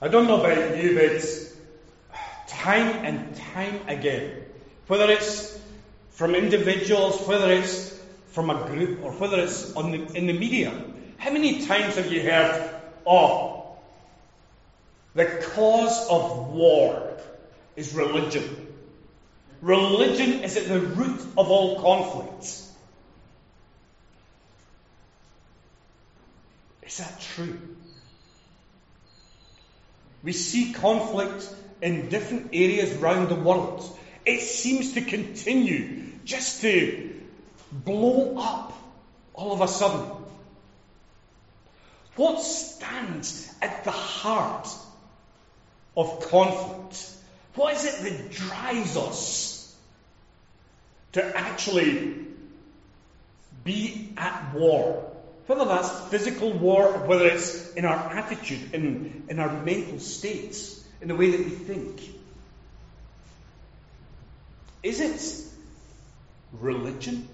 I don't know about you, but time and time again, whether it's from individuals, whether it's from a group, or whether it's in the media, how many times have you heard, oh, the cause of war is religion. Religion is at the root of all conflicts. Is that true? We see conflict in different areas around the world. It seems to continue, just to blow up all of a sudden. What stands at the heart of conflict? What is it that drives us to actually be at war? Whether that's physical war, or whether it's in our attitude, in our mental states, in the way that we think. Is it religion?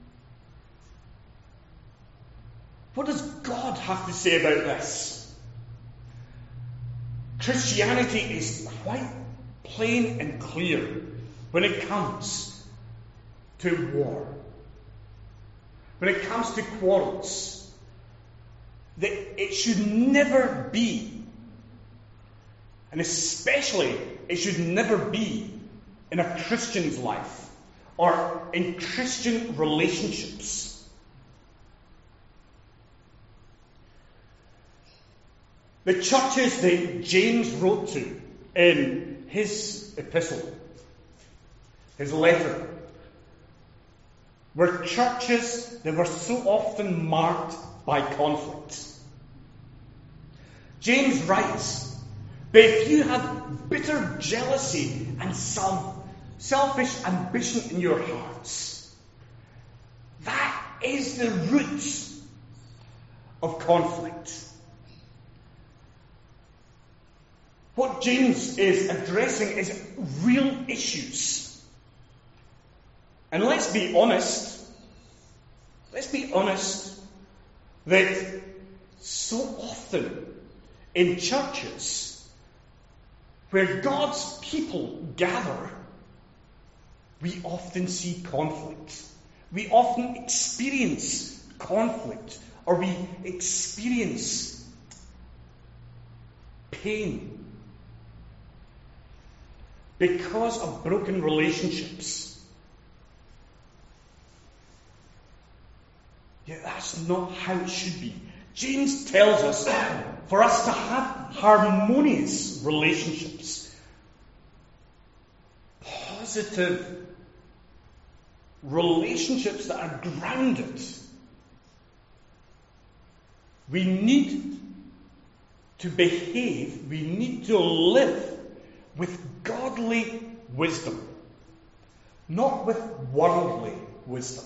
What does God have to say about this? Christianity is quite plain and clear when it comes to war. When it comes to quarrels. That it should never be, and especially it should never be in a Christian's life or in Christian relationships. The churches that James wrote to in his epistle, his letter, were churches that were so often marked by conflict. James writes, but if you have bitter jealousy and some selfish ambition in your hearts, that is the root of conflict. What James is addressing is real issues. And let's be honest that so often in churches where God's people gather, we often see conflict. We often experience conflict, or we experience pain because of broken relationships. Yet that's not how it should be. James tells us for us to have harmonious relationships, positive relationships that are grounded, we need to behave, we need to live with godly wisdom, not with worldly wisdom.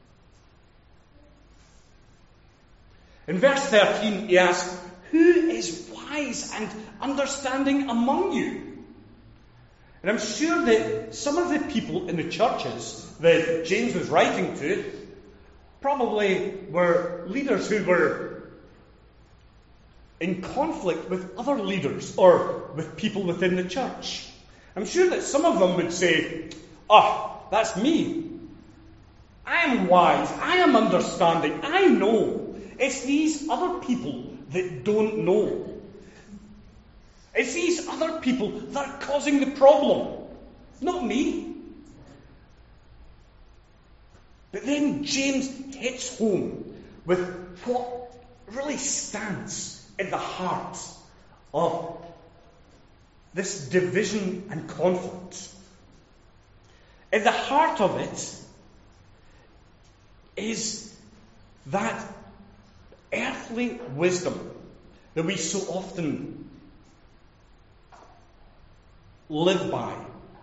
In verse 13, he asks, who is wise and understanding among you? And I'm sure that some of the people in the churches that James was writing to probably were leaders who were in conflict with other leaders or with people within the church. I'm sure that some of them would say, that's me. I am wise. I am understanding. I know. It's these other people that don't know. It's these other people that are causing the problem, not me. But then James hits home with what really stands at the heart of this division and conflict. At the heart of it is that earthly wisdom that we so often live by.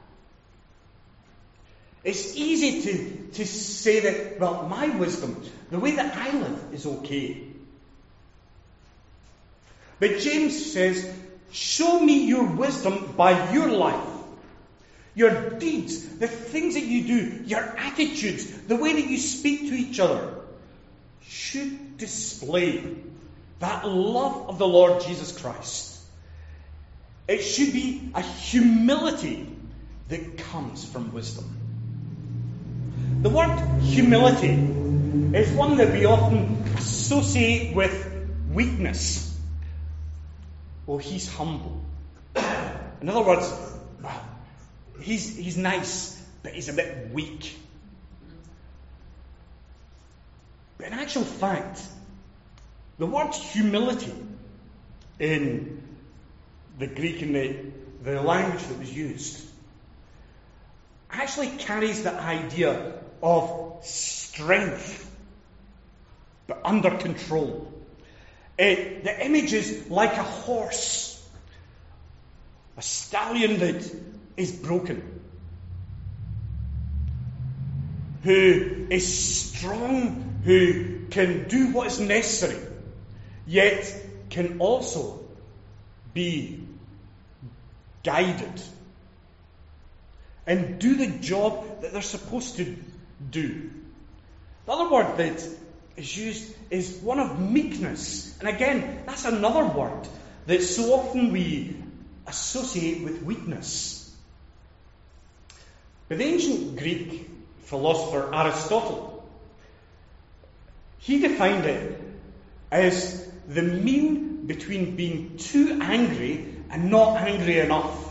It's easy to say that, well, my wisdom, the way that I live is okay. But James says, show me your wisdom by your life. Your deeds, the things that you do, your attitudes, the way that you speak to each other should display that love of the Lord Jesus Christ. It should be a humility that comes from wisdom. The word humility is one that we often associate with weakness. Oh, he's humble. In other words, well, he's nice, but he's a bit weak. But in actual fact, the word humility in the Greek and the language that was used actually carries the idea of strength, but under control. The image is like a horse, a stallion that is broken, who is strong, who can do what is necessary, yet can also be guided and do the job that they're supposed to do. The other word that is used is one of meekness. And again, that's another word that so often we associate with weakness. But the ancient Greek philosopher Aristotle, he defined it as the mean between being too angry and not angry enough.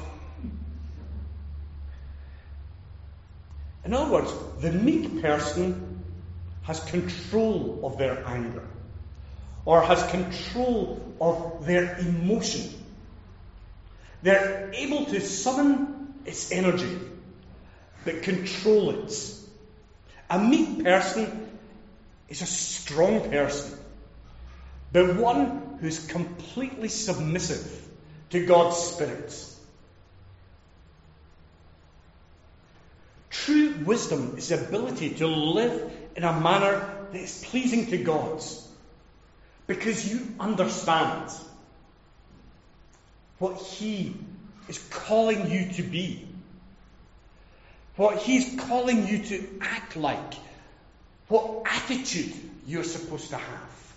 In other words, the meek person has control of their anger, or has control of their emotion. They're able to summon its energy, but control it. A meek person is a strong person, but one who's completely submissive to God's Spirit. True wisdom is the ability to live in a manner that is pleasing to God, because you understand what He is calling you to be, what He's calling you to act like, what attitude you're supposed to have.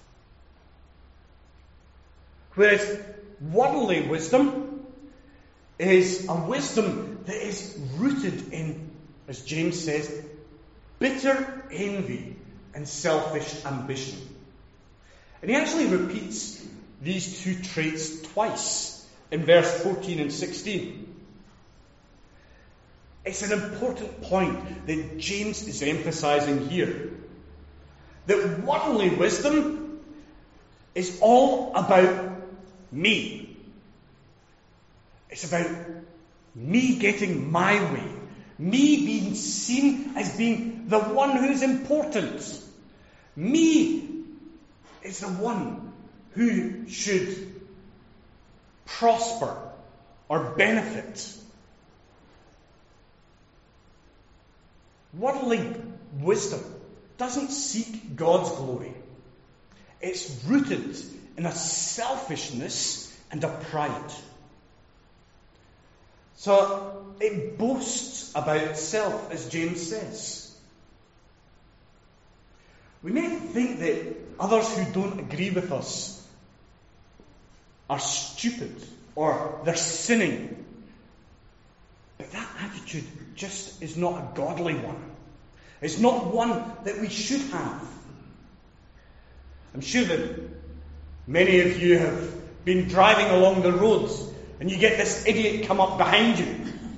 Whereas worldly wisdom is a wisdom that is rooted in, as James says, bitter envy and selfish ambition. And he actually repeats these two traits twice in verse 14 and 16. It's an important point that James is emphasizing here. That worldly wisdom is all about me. It's about me getting my way. Me being seen as being the one who's important. Me is the one who should prosper or benefit. Worldly wisdom doesn't seek God's glory. It's rooted in a selfishness and a pride. So it boasts about itself, as James says. We may think that others who don't agree with us are stupid or they're sinning. But that attitude just is not a godly one. It's not one that we should have. I'm sure that many of you have been driving along the roads and you get this idiot come up behind you.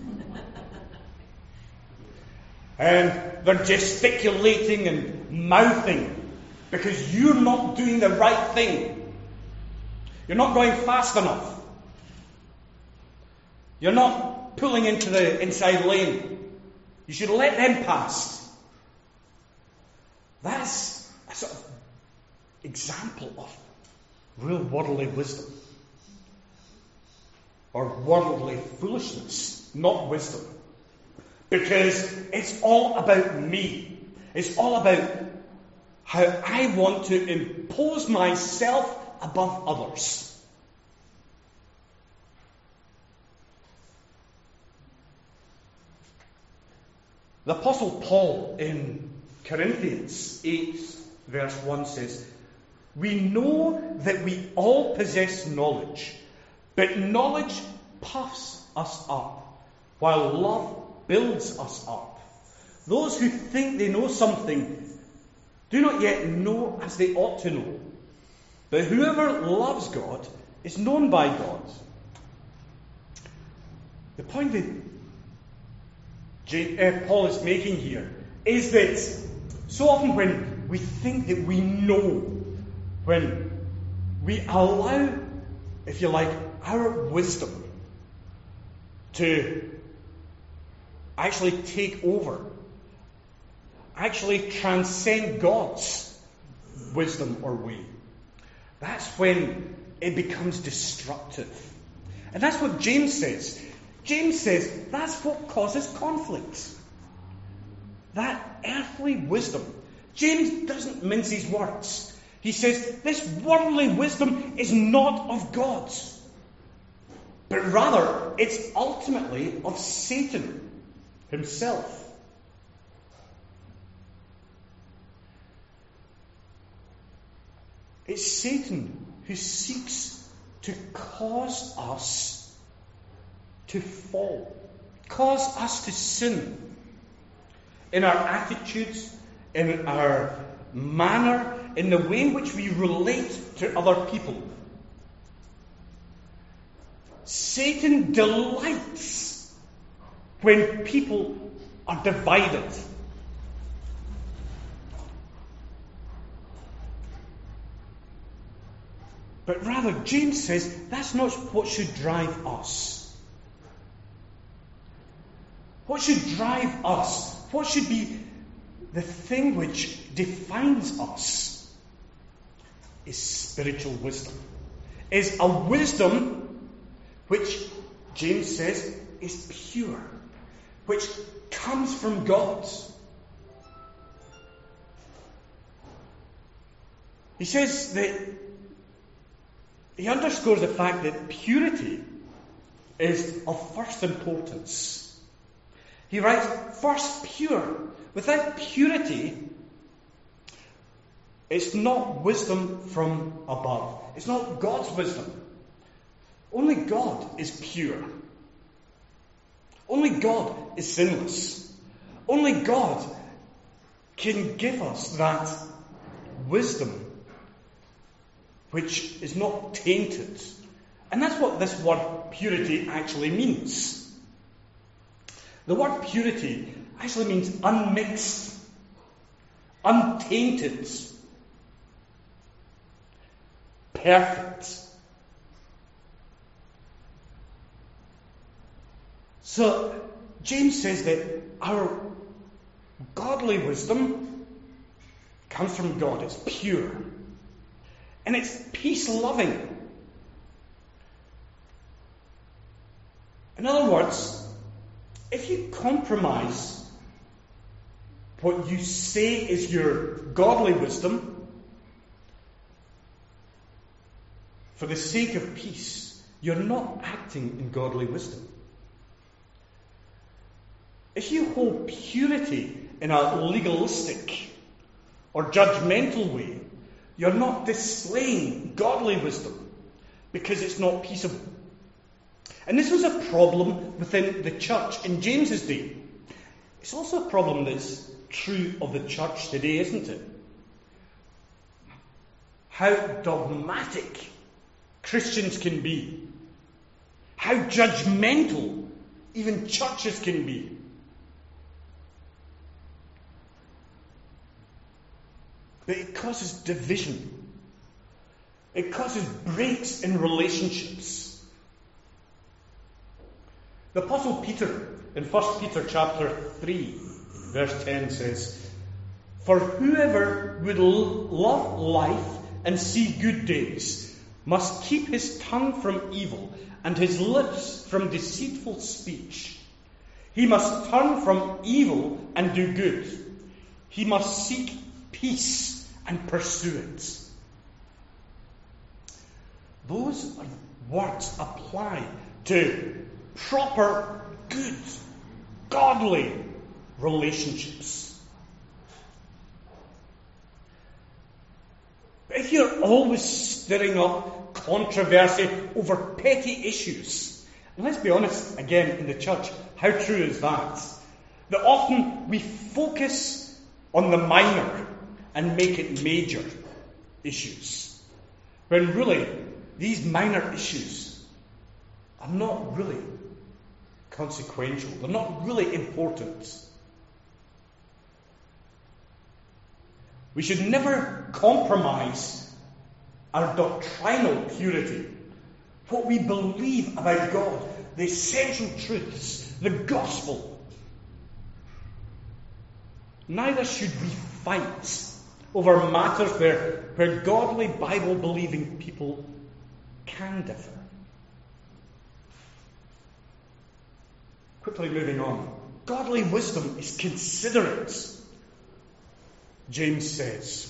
And they're gesticulating and mouthing because you're not doing the right thing. You're not going fast enough. You're not pulling into the inside lane. You should let them pass. That's a sort of example of real worldly wisdom. Or worldly foolishness, not wisdom. Because it's all about me. It's all about how I want to impose myself above others. The Apostle Paul in Corinthians 8 verse 1 says, "We know that we all possess knowledge, but knowledge puffs us up, while love builds us up. Those who think they know something do not yet know as they ought to know. But whoever loves God is known by God. The point that Paul is making here is that so often when we think that we know, when we allow, if you like, our wisdom to actually take over, actually transcend God's wisdom or way, that's when it becomes destructive. And that's what James says. James says that's what causes conflict. That earthly wisdom. James doesn't mince his words. He says this worldly wisdom is not of God, but rather it's ultimately of Satan himself. It's Satan who seeks to cause us to fall, cause us to sin in our attitudes, in our manner, in the way in which we relate to other people. Satan delights when people are divided. But rather, James says that's not what should drive us. What should drive us? What should be the thing which defines us? Is spiritual wisdom. Is a wisdom which, James says, is pure. Which comes from God. He says that he underscores the fact that purity is of first importance. He writes, first pure. Without purity, it's not wisdom from above. It's not God's wisdom. Only God is pure. Only God is sinless. Only God can give us that wisdom which is not tainted. And that's what this word purity actually means. The word purity actually means unmixed, untainted, perfect. So, James says that our godly wisdom comes from God. It's pure. And it's peace-loving. In other words, if you compromise what you say is your godly wisdom for the sake of peace, you're not acting in godly wisdom. If you hold purity in a legalistic or judgmental way, you're not displaying godly wisdom because it's not peaceable. And this was a problem within the church in James's day. It's also a problem that's true of the church today, isn't it? How dogmatic Christians can be. How judgmental even churches can be. But it causes division. It causes breaks in relationships. The Apostle Peter, in 1 Peter chapter 3, verse 10 says, "For whoever would love life and see good days must keep his tongue from evil and his lips from deceitful speech. He must turn from evil and do good. He must seek peace and pursue it." Those are words apply to proper, good, godly relationships. But if you're always stirring up controversy over petty issues And let's be honest, again, in the church, how true is that? That often we focus on the minor and make it major issues. When really, these minor issues are not really consequential. They're not really important. We should never compromise our doctrinal purity, what we believe about God, the essential truths, the gospel. Neither should we fight over matters where godly, Bible-believing people can differ. Quickly moving on. Godly wisdom is considerate, James says.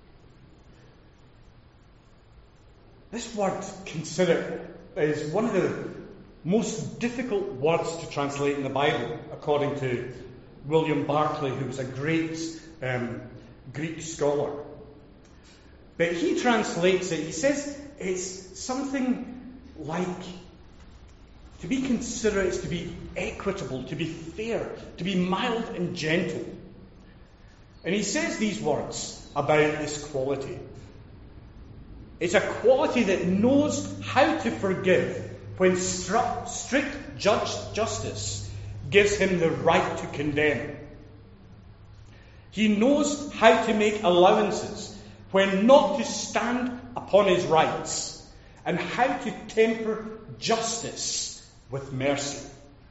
This word, consider, is one of the most difficult words to translate in the Bible, according to William Barclay, who was a great Greek scholar. But he translates it, he says it's something like, to be considerate is to be equitable, to be fair, to be mild and gentle. And he says these words about this quality. It's a quality that knows how to forgive when strict justice gives him the right to condemn. He knows how to make allowances when not to stand upon his rights, and how to temper justice with mercy.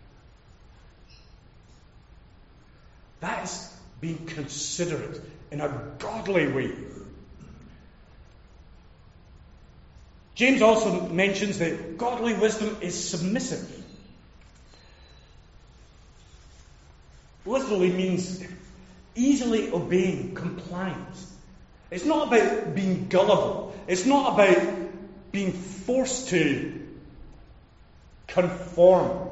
That is being considerate in a godly way. James also mentions that godly wisdom is submissive. Literally means easily obeying, compliant. It's not about being gullible. It's not about being forced to conform.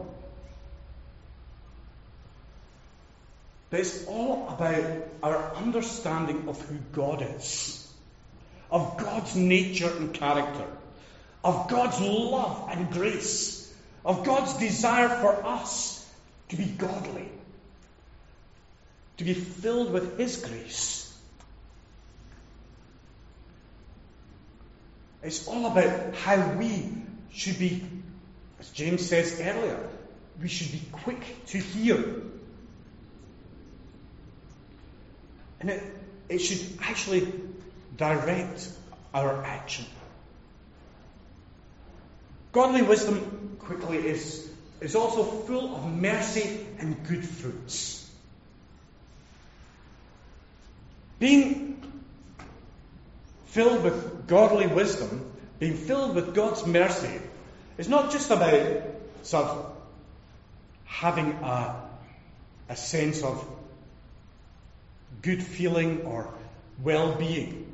But it's all about our understanding of who God is, of God's nature and character, of God's love and grace, of God's desire for us to be godly, to be filled with His grace. It's all about how we should be, as James says earlier, we should be quick to hear. And it should actually direct our action. Godly wisdom, quickly, is also full of mercy and good fruits. Being filled with godly wisdom, being filled with God's mercy, is not just about sort of having a sense of good feeling or well-being.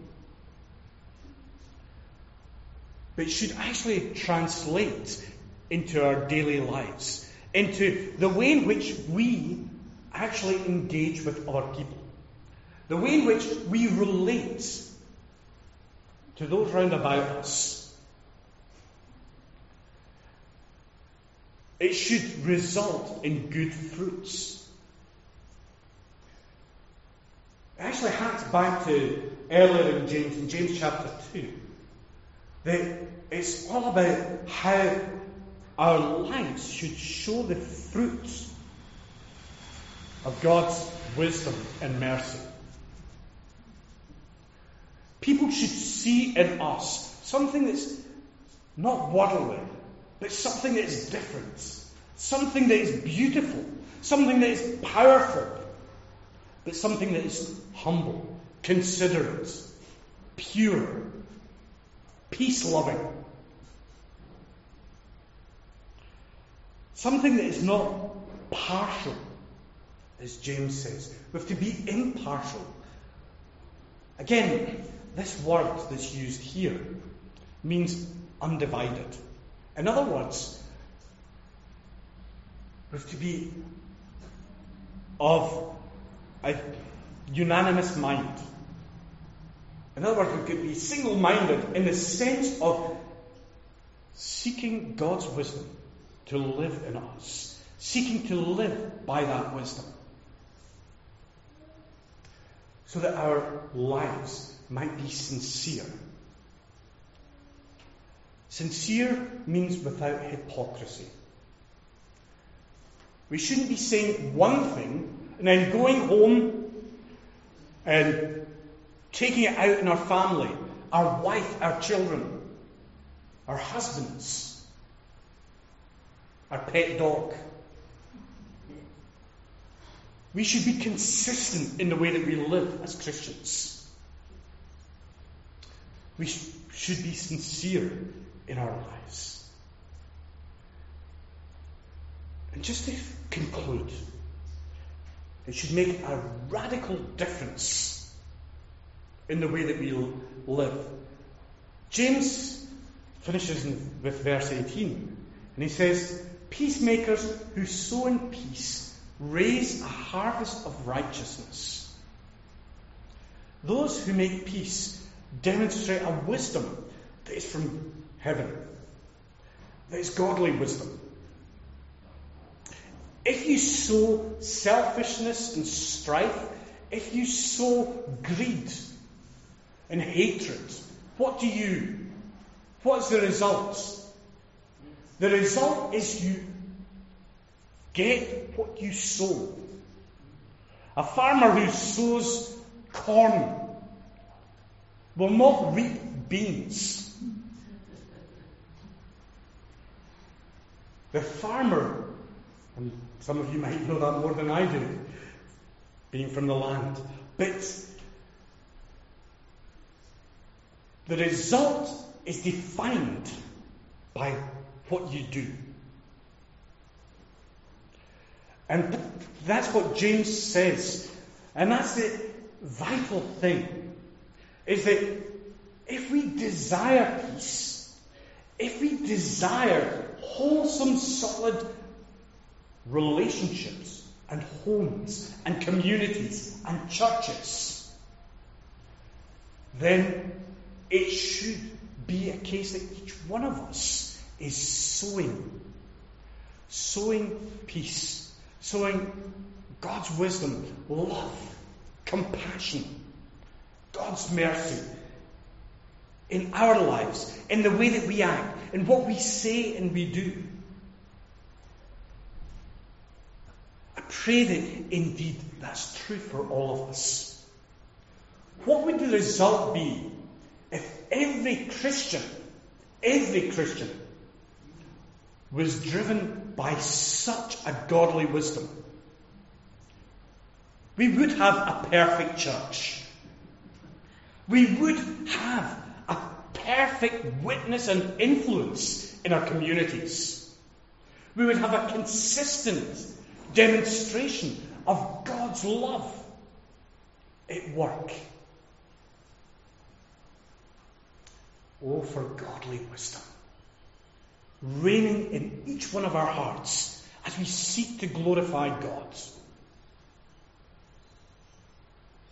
But it should actually translate into our daily lives, into the way in which we actually engage with other people, the way in which we relate to those round about us. It should result in good fruits. It actually harks back to earlier in James chapter 2. That it's all about how our lives should show the fruits of God's wisdom and mercy. People should see in us something that's not worldly, but something that is different, something that is beautiful, something that is powerful, but something that is humble, considerate, pure, peace-loving. Something that is not partial, as James says. We have to be impartial. Again, this word that's used here means undivided. In other words, we have to be of a unanimous mind. In other words, we could be single-minded in the sense of seeking God's wisdom to live in us, seeking to live by that wisdom, so that our lives might be sincere. Sincere means without hypocrisy. We shouldn't be saying one thing and then going home and taking it out in our family, our wife, our children, our husbands, our pet dog. We should be consistent in the way that we live as Christians. We should be sincere in our lives. And just to conclude, it should make a radical difference in the way that we live. James finishes with verse 18, and he says, "Peacemakers who sow in peace raise a harvest of righteousness. Those who make peace demonstrate a wisdom that is from heaven, that is godly wisdom. If you sow selfishness and strife, if you sow greed and hatred, what's the result? The result is you get what you sow. A farmer who sows corn will not reap beans. The farmer, and some of you might know that more than I do, being from the land, but the result is defined by what you do. And that's what James says. And that's the vital thing, is that if we desire peace, if we desire wholesome, solid relationships and homes and communities and churches, then it should be a case that each one of us is sowing peace, sowing God's wisdom, love, compassion, God's mercy in our lives, in the way that we act, in what we say and we do. I pray that indeed that's true for all of us. What would the result be if every Christian was driven by such a godly wisdom? We would have a perfect church. We would have a perfect witness and influence in our communities. We would have a consistent demonstration of God's love at work. Oh, for godly wisdom, reigning in each one of our hearts as we seek to glorify God.